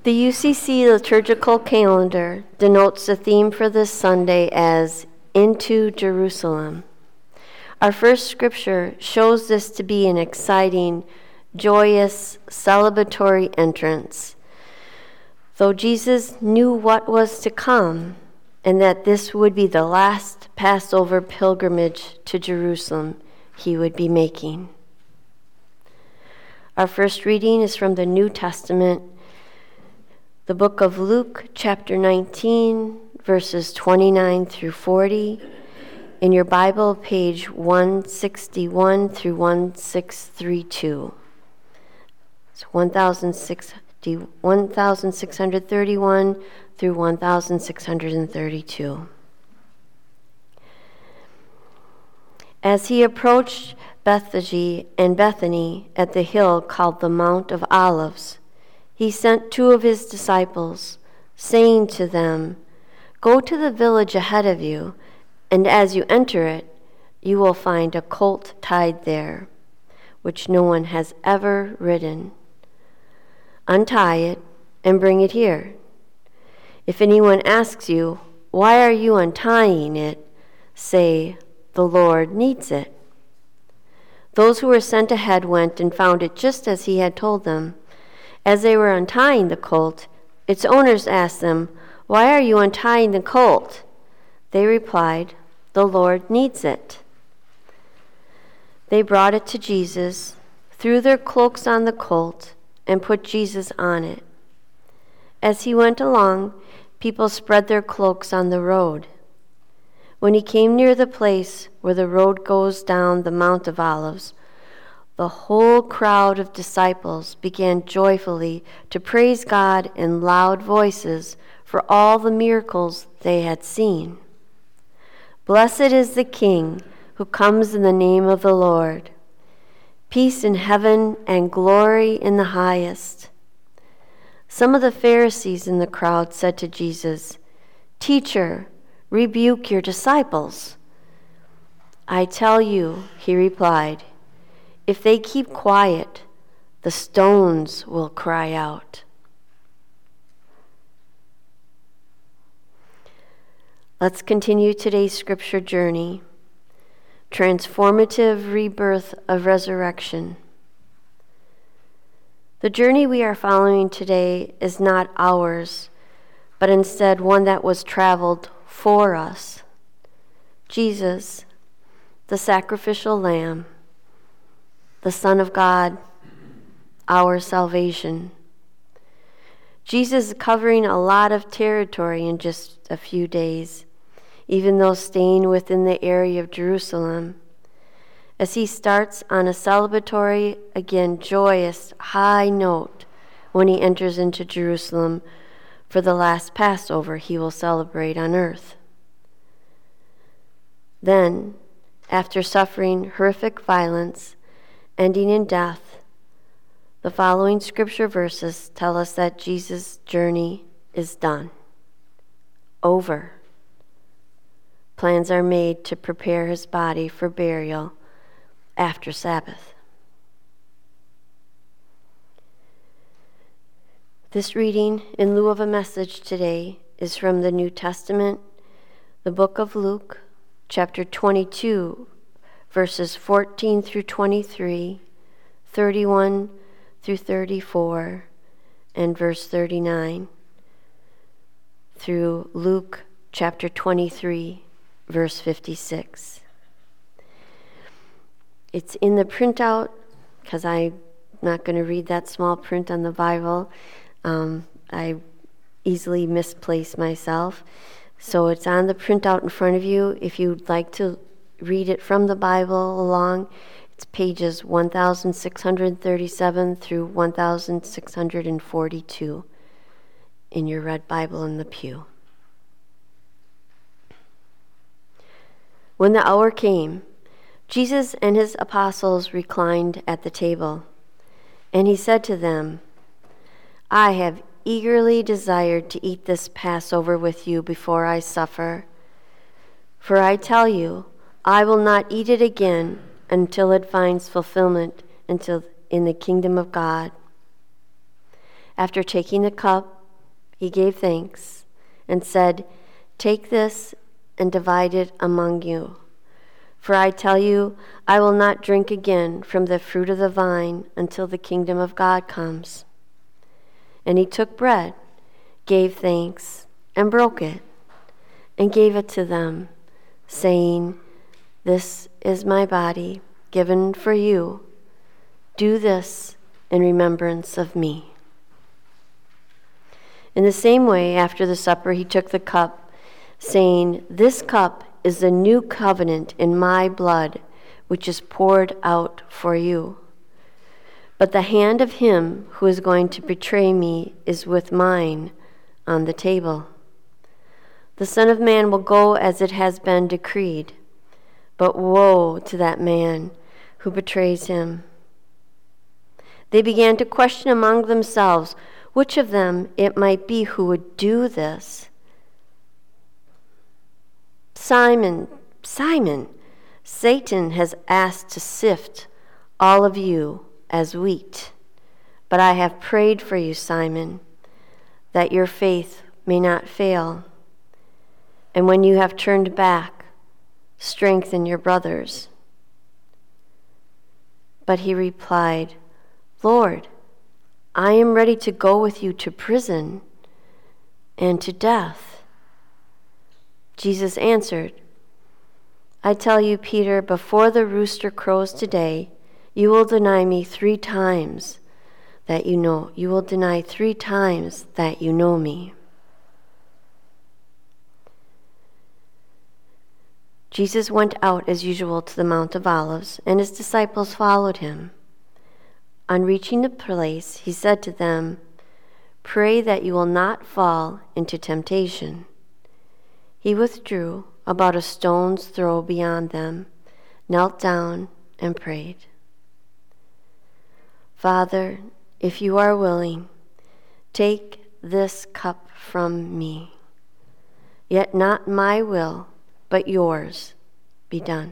The UCC liturgical calendar denotes the theme for this Sunday as Into Jerusalem. Our first scripture shows this to be an exciting, joyous, celebratory entrance. Though Jesus knew what was to come and that this would be the last Passover pilgrimage to Jerusalem he would be making. Our first reading is from the New Testament, the book of Luke, chapter 19, verses 29 through 40. In your Bible, page 161 through 1632. It's 1631 through 1632. As he approached Bethphage and Bethany at the hill called the Mount of Olives, he sent two of his disciples, saying to them, "Go to the village ahead of you, and as you enter it, you will find a colt tied there, which no one has ever ridden. Untie it and bring it here. If anyone asks you, 'Why are you untying it?' say, 'The Lord needs it.'" Those who were sent ahead went and found it just as he had told them. As they were untying the colt, its owners asked them, "Why are you untying the colt?" They replied, "The Lord needs it." They brought it to Jesus, threw their cloaks on the colt, and put Jesus on it. As he went along, people spread their cloaks on the road. When he came near the place where the road goes down the Mount of Olives, the whole crowd of disciples began joyfully to praise God in loud voices for all the miracles they had seen. "Blessed is the King who comes in the name of the Lord. Peace in heaven and glory in the highest." Some of the Pharisees in the crowd said to Jesus, "Teacher, rebuke your disciples." "I tell you," he replied, "if they keep quiet, the stones will cry out." Let's continue today's scripture journey. Transformative rebirth of resurrection. The journey we are following today is not ours, but instead one that was traveled for us. Jesus, the sacrificial lamb, the Son of God, our salvation. Jesus is covering a lot of territory in just a few days, even though staying within the area of Jerusalem, as he starts on a celebratory, again joyous, high note when he enters into Jerusalem for the last Passover he will celebrate on earth. Then, after suffering horrific violence, ending in death, the following scripture verses tell us that Jesus' journey is done, over. Plans are made to prepare his body for burial after Sabbath. This reading, in lieu of a message today, is from the New Testament, the book of Luke, chapter 22, verses 14 through 23, 31 through 34, and verse 39, through Luke chapter 23, verse 56. It's in the printout, because I'm not going to read that small print on the Bible. I easily misplace myself. So it's on the printout in front of you. If you'd like to read it from the Bible along, it's pages 1637 through 1642 in your red Bible in the pew. When the hour came, Jesus and his apostles reclined at the table, and he said to them, "I have eagerly desired to eat this Passover with you before I suffer. For I tell you, I will not eat it again until it finds fulfillment in the kingdom of God." After taking the cup, He gave thanks and said, "Take this and divide it among you. For I tell you, I will not drink again from the fruit of the vine until the kingdom of God comes." And he took bread, gave thanks, and broke it, and gave it to them, saying, "This is my body given for you. Do this in remembrance of me." In the same way, after the supper, he took the cup, saying, "This cup is the new covenant in my blood, which is poured out for you. But the hand of him who is going to betray me is with mine on the table. The Son of Man will go as it has been decreed, but woe to that man who betrays him." They began to question among themselves which of them it might be who would do this. "Simon, Simon, Satan has asked to sift all of you as wheat, but I have prayed for you, Simon, that your faith may not fail. And when you have turned back, strengthen your brothers." But he replied, "Lord, I am ready to go with you to prison and to death." Jesus answered, "I tell you, Peter, before the rooster crows today, you will deny me 3 times you will deny 3 times that you know me." Jesus went out as usual to the Mount of Olives, and his disciples followed him. On reaching the place, he said to them, "Pray that you will not fall into temptation." He withdrew about a stone's throw beyond them, knelt down, and prayed, "Father, if you are willing, take this cup from me. Yet not my will, but yours be done."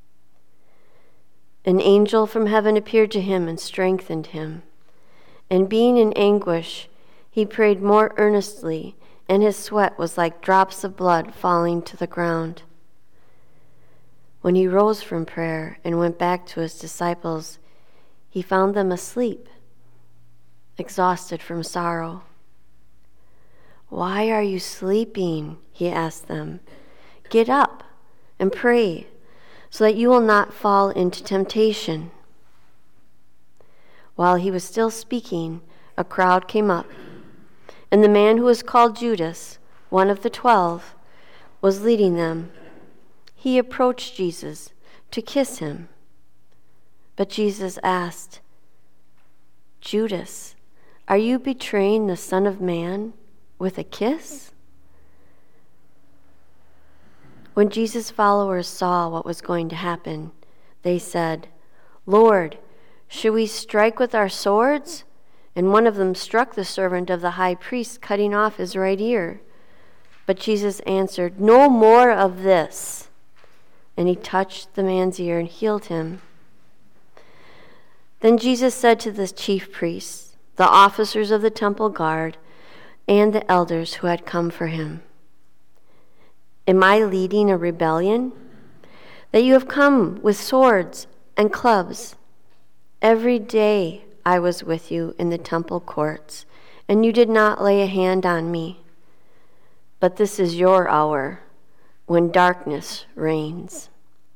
An angel from heaven appeared to him and strengthened him. And being in anguish, he prayed more earnestly, and his sweat was like drops of blood falling to the ground. When he rose from prayer and went back to his disciples, he found them asleep, exhausted from sorrow. "Why are you sleeping?" he asked them. "Get up and pray, so that you will not fall into temptation." While he was still speaking, a crowd came up, and the man who was called Judas, one of the 12, was leading them. He approached Jesus to kiss him. But Jesus asked, "Judas, are you betraying the Son of Man with a kiss?" When Jesus' followers saw what was going to happen, they said, "Lord, should we strike with our swords?" And one of them struck the servant of the high priest, cutting off his right ear. But Jesus answered, "No more of this." And he touched the man's ear and healed him. Then Jesus said to the chief priests, the officers of the temple guard, and the elders who had come for him, "Am I leading a rebellion, that you have come with swords and clubs? Every day I was with you in the temple courts, and you did not lay a hand on me. But this is your hour, when darkness reigns."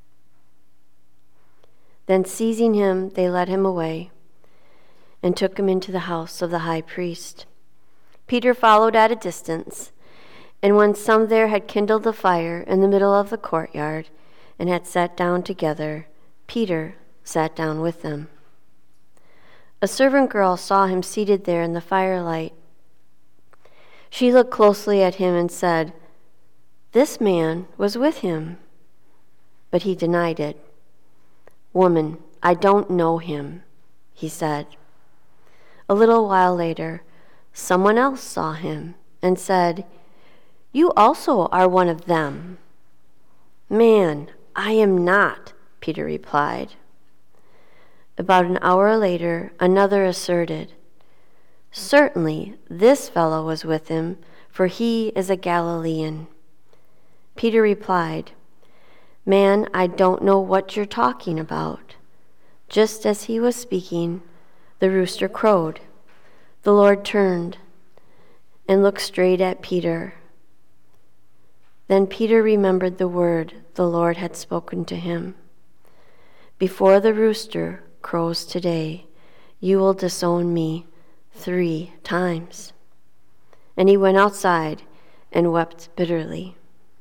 Then seizing him, they led him away and took him into the house of the high priest. Peter followed at a distance, and when some there had kindled a fire in the middle of the courtyard and had sat down together, Peter sat down with them. A servant girl saw him seated there in the firelight. She looked closely at him and said, "This man was with him." But he denied it. "Woman, I don't know him," he said. A little while later, someone else saw him and said, "You also are one of them." "Man, I am not," Peter replied. About an hour later, another asserted, certainly this fellow was with him, for he is a Galilean." Peter replied, "Man, I don't know what you're talking about." Just as he was speaking, the rooster crowed. The Lord turned and looked straight at Peter. Then Peter remembered the word the Lord had spoken to him. "Before the rooster crows today, you will disown me 3 times." And he went outside and wept bitterly.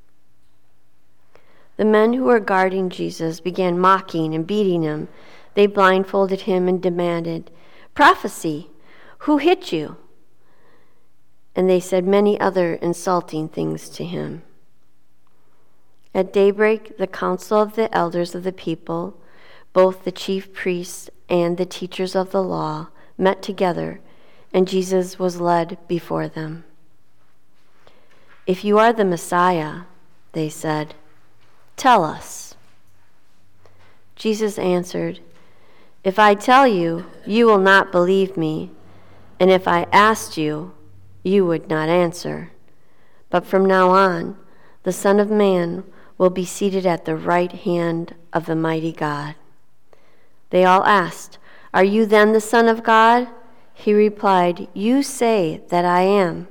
The men who were guarding Jesus began mocking and beating him. They blindfolded him and demanded, "Prophesy, who hit you?" And they said many other insulting things to him. At daybreak, the council of the elders of the people, both the chief priests and the teachers of the law, met together, and Jesus was led before them. "If you are the Messiah," they said, "tell us." Jesus answered, "If I tell you, you will not believe me, and if I asked you, you would not answer. But from now on, the Son of Man will be seated at the right hand of the mighty God." They all asked, "Are you then the Son of God?" He replied, "You say that I am."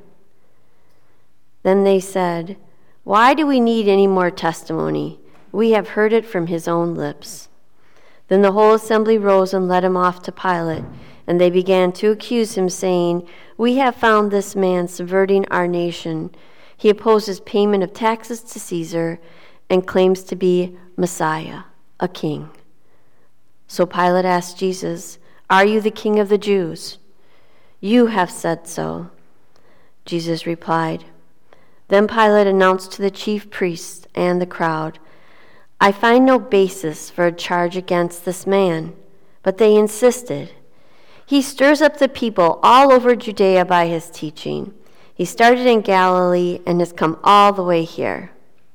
Then they said, "Why do we need any more testimony? We have heard it from his own lips." Then the whole assembly rose and led him off to Pilate, and they began to accuse him, saying, "We have found this man subverting our nation. He opposes payment of taxes to Caesar and claims to be Messiah, a king." So Pilate asked Jesus, "Are you the king of the Jews?" "You have said so," Jesus replied. Then Pilate announced to the chief priests and the crowd, "I find no basis for a charge against this man." But they insisted, "He stirs up the people all over Judea by his teaching. He started in Galilee and has come all the way here."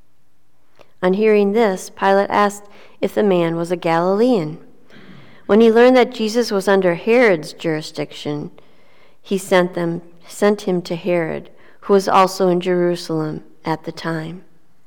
On hearing this, Pilate asked if the man was a Galilean. When he learned that Jesus was under Herod's jurisdiction, he sent him to Herod, who was also in Jerusalem at the time.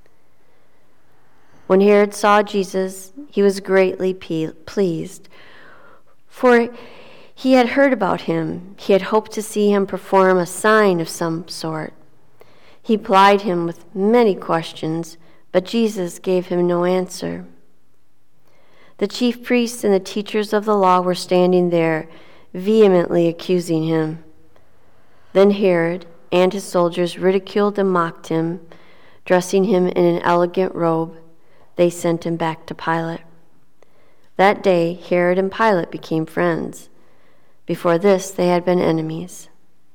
When Herod saw Jesus, he was greatly pleased, for he had heard about him. He had hoped to see him perform a sign of some sort. He plied him with many questions, but Jesus gave him no answer. The chief priests and the teachers of the law were standing there, vehemently accusing him. Then Herod and his soldiers ridiculed and mocked him. Dressing him in an elegant robe, they sent him back to Pilate. That day, Herod and Pilate became friends. Before this, they had been enemies.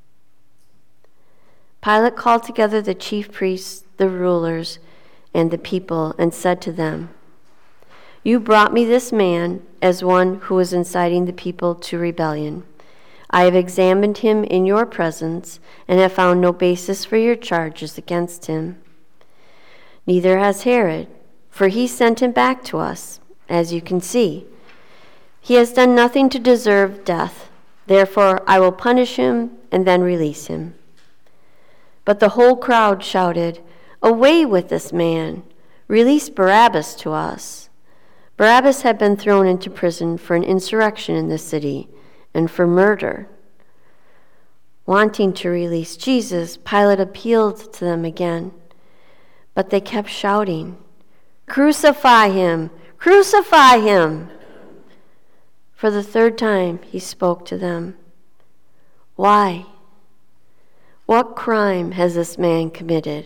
Pilate called together the chief priests, the rulers, and the people, and said to them, "You brought me this man as one who was inciting the people to rebellion. I have examined him in your presence and have found no basis for your charges against him. Neither has Herod, for he sent him back to us, as you can see. He has done nothing to deserve death. Therefore, I will punish him and then release him." But the whole crowd shouted, "Away with this man! Release Barabbas to us." Barabbas had been thrown into prison for an insurrection in the city and for murder. Wanting to release Jesus, Pilate appealed to them again, but they kept shouting, "Crucify him! Crucify him!" For the 3rd time he spoke to them. "Why? What crime has this man committed?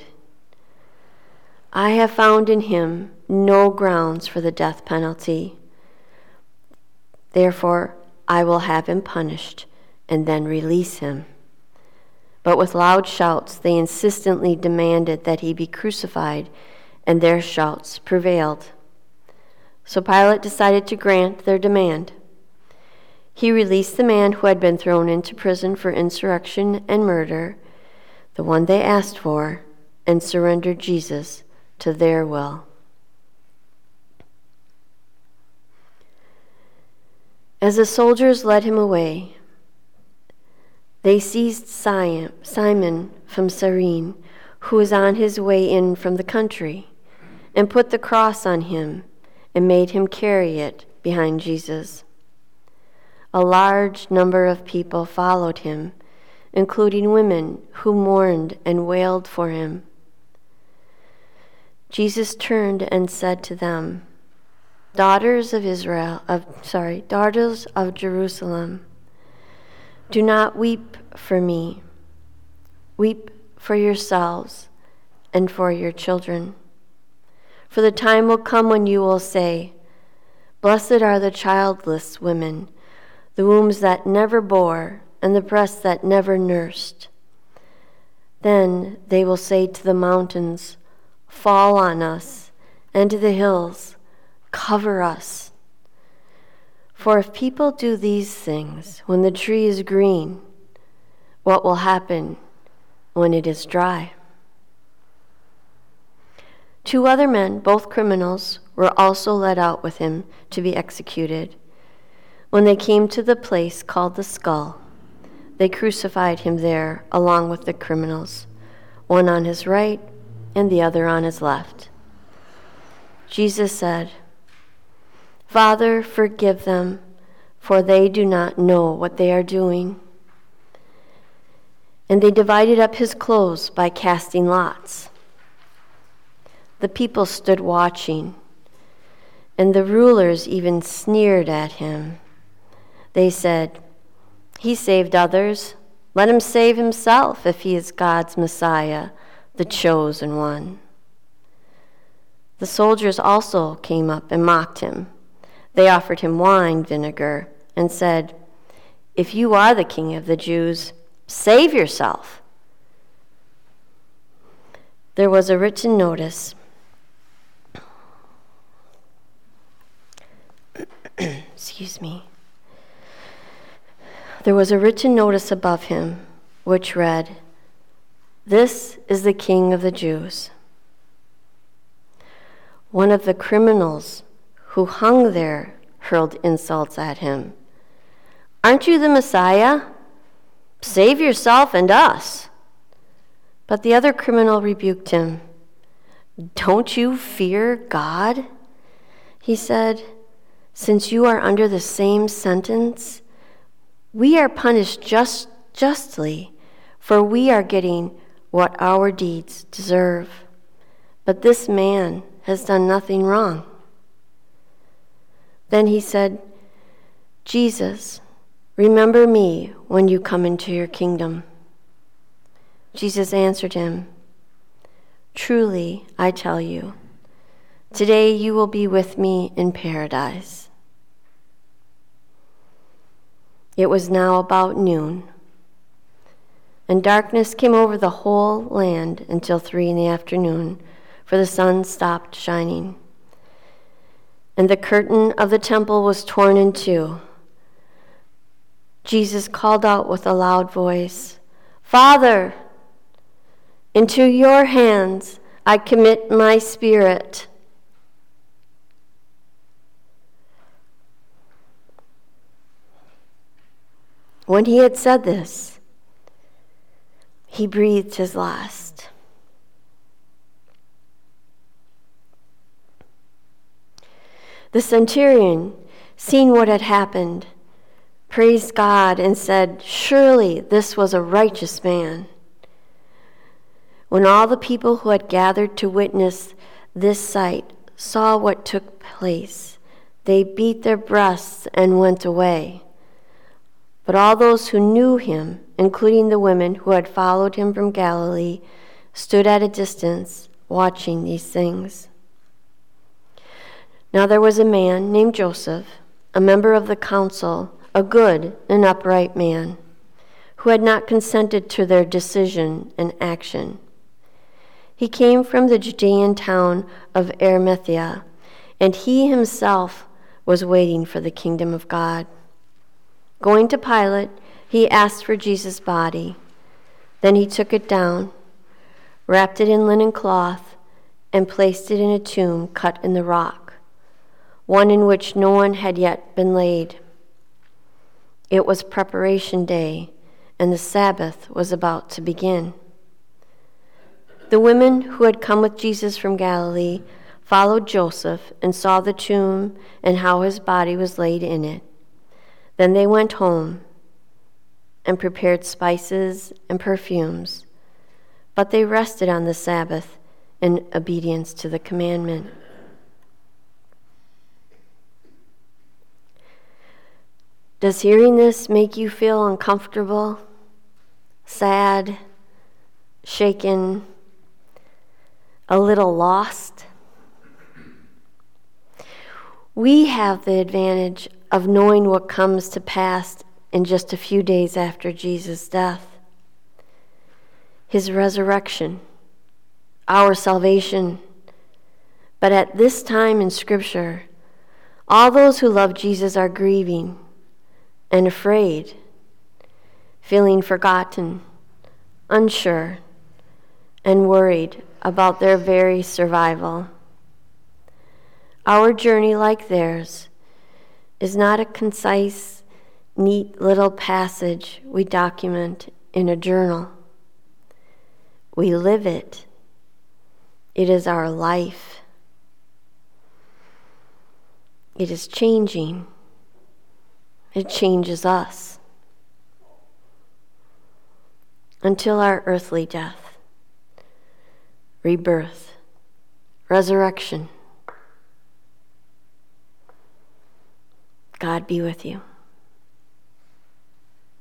I have found in him no grounds for the death penalty. Therefore, I will have him punished and then release him." But with loud shouts, they insistently demanded that he be crucified, and their shouts prevailed. So Pilate decided to grant their demand. He released the man who had been thrown into prison for insurrection and murder, the one they asked for, and surrendered Jesus to their will. As the soldiers led him away, They seized Simon from Cyrene, who was on his way in from the country, and put the cross on him and made him carry it behind Jesus. A large number of people followed him, including women who mourned and wailed for him. Jesus turned and said to them, daughters of Jerusalem, do not weep for me. Weep for yourselves and for your children. For the time will come when you will say, blessed are the childless women, the wombs that never bore, and the breasts that never nursed. Then they will say to the mountains, fall on us, and to the hills, cover us. For if people do these things when the tree is green, what will happen when it is dry? 2 other men, both criminals, were also led out with him to be executed. When they came to the place called the Skull, they crucified him there along with the criminals, one on his right and the other on his left. Jesus said, Father, forgive them, for they do not know what they are doing. And they divided up his clothes by casting lots. The people stood watching, and the rulers even sneered at him. They said, he saved others. Let him save himself if he is God's Messiah, the chosen one. The soldiers also came up and mocked him. They offered him wine vinegar and said, if you are the king of the Jews, save yourself. There was a written notice. Excuse me. There was a written notice above him, which read, this is the King of the Jews. One of the criminals who hung there hurled insults at him. Aren't you the Messiah? Save yourself and us. But the other criminal rebuked him. Don't you fear God? He said, since you are under the same sentence, we are punished justly, for we are getting what our deeds deserve. But this man has done nothing wrong. Then he said, Jesus, remember me when you come into your kingdom. Jesus answered him, truly, I tell you, today you will be with me in paradise. It was now about noon, and darkness came over the whole land until 3 p.m, for the sun stopped shining. And the curtain of the temple was torn in two. Jesus called out with a loud voice, Father, into your hands I commit my spirit. When he had said this, he breathed his last. The centurion, seeing what had happened, praised God and said, surely this was a righteous man. When all the people who had gathered to witness this sight saw what took place, they beat their breasts and went away. But all those who knew him, including the women who had followed him from Galilee, stood at a distance watching these things. Now there was a man named Joseph, a member of the council, a good and upright man, who had not consented to their decision and action. He came from the Judean town of Arimathea, and he himself was waiting for the kingdom of God. Going to Pilate, he asked for Jesus' body. Then he took it down, wrapped it in linen cloth, and placed it in a tomb cut in the rock, one in which no one had yet been laid. It was preparation day, and the Sabbath was about to begin. The women who had come with Jesus from Galilee followed Joseph and saw the tomb and how his body was laid in it. Then they went home and prepared spices and perfumes, but they rested on the Sabbath in obedience to the commandment. Does hearing this make you feel uncomfortable, sad, shaken, a little lost? We have the advantage of knowing what comes to pass in just a few days after Jesus' death. His resurrection, our salvation. But at this time in Scripture, all those who love Jesus are grieving and afraid, feeling forgotten, unsure, and worried about their very survival. Our journey, like theirs, is not a concise, neat little passage we document in a journal. We live it. It is our life. It is changing. It changes us until our earthly death, rebirth, resurrection. God be with you.